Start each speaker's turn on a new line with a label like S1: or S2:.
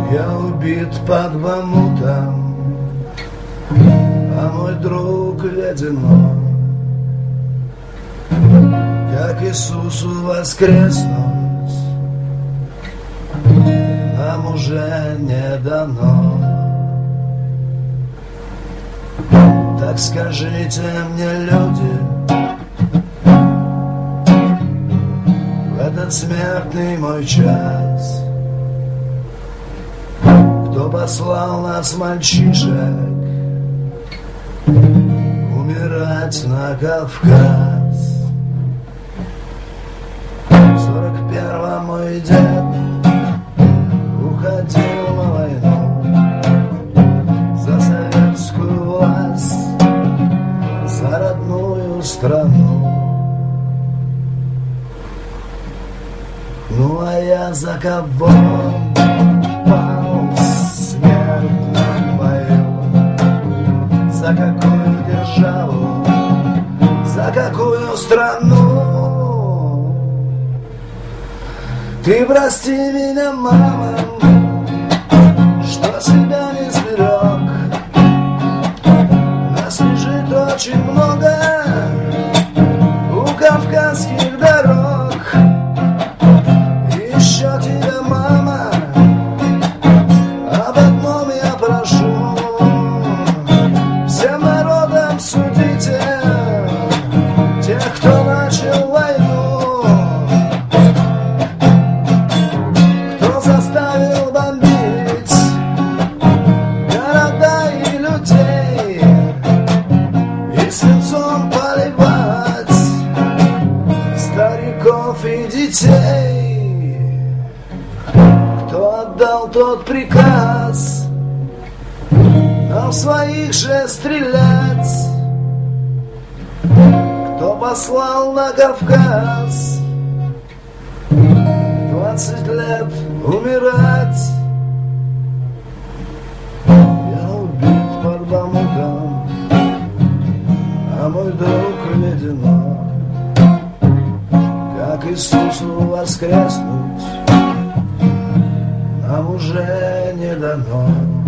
S1: Я убит под Бахмутом, а мой друг ледяной. Как Иисусу воскреснуть нам уже не дано. Так скажите мне, люди, в этот смертный мой час, кто послал нас, мальчишек, умирать на Кавказ? В 41-м мой дед уходил на войну за советскую власть, за родную страну. Ну а я за кого пал в смертном бою? За какую державу, за какую страну? Ты прости меня, мама, что себя не сберег. Нас лежит очень много у кавказских дорог. Еще тебя, мама, об одном я прошу: всем народам судите тех, кто начал войну, кто заставил бомбить города и людей, и свинцом поливать стариков и детей. Кто отдал тот приказ нам своих же стрелять? Кто послал на Кавказ 20 лет умирать? Я убит под Бахмутом, а мой друг ледяной. Как Иисусу воскреснуть нам уже не дано.